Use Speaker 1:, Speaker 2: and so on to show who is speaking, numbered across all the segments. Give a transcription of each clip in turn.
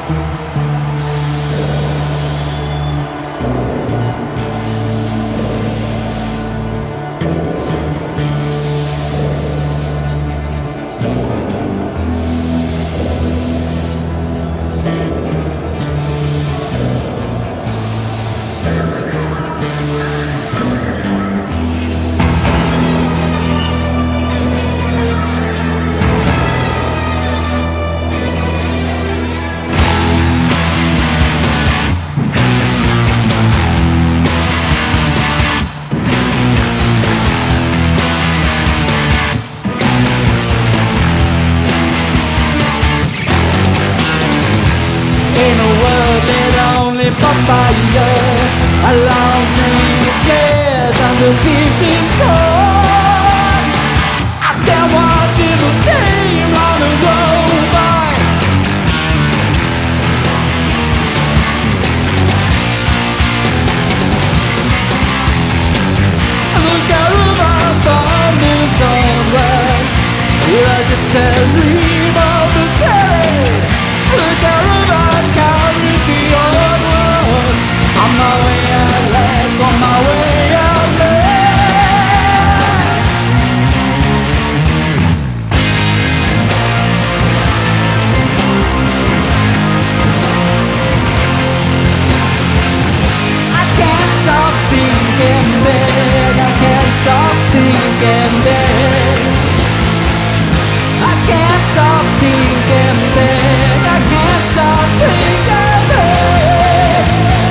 Speaker 1: In a world made only for fire, a long train of gas under piercing stars. I stand watching the steam on the road by. I look out of the thunder sunrise, see the distant dream of the city. Look out of the Caribbean world. On my way at last, on my way at last. I can't stop thinking big. I can't stop thinking big. I can't stop thinking big. I can't stop thinking big.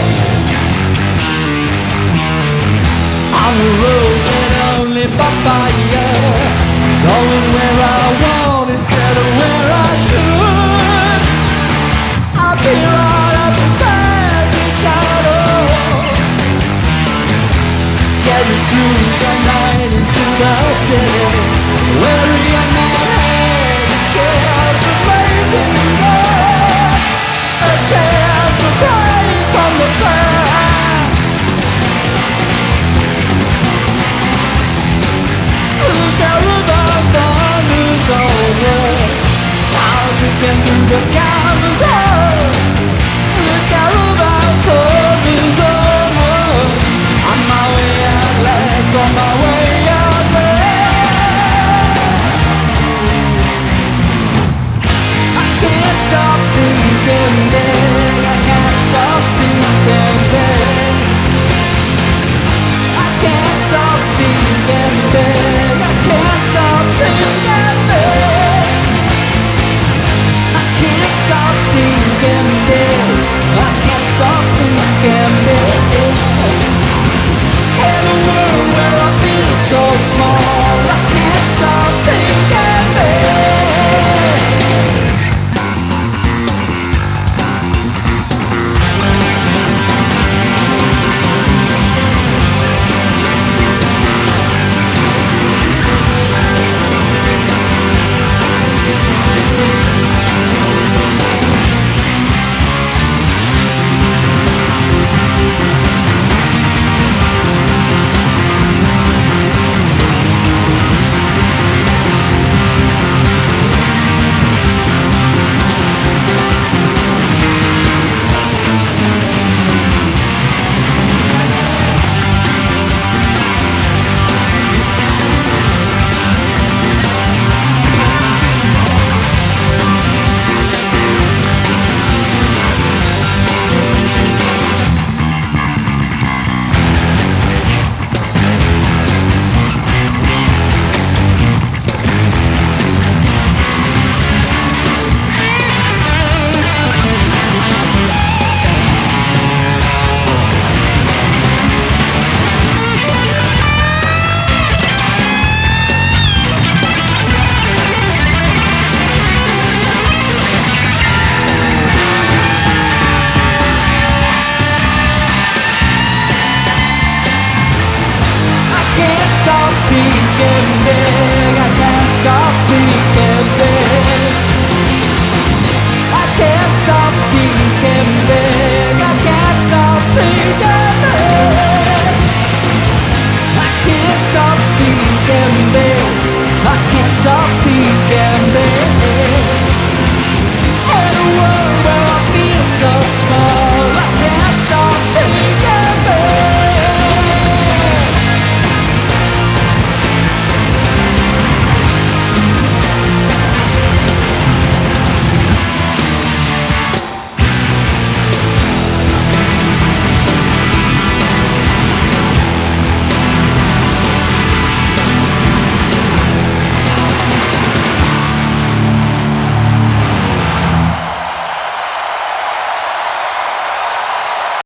Speaker 1: On the road that only by fire, going where I want instead of where I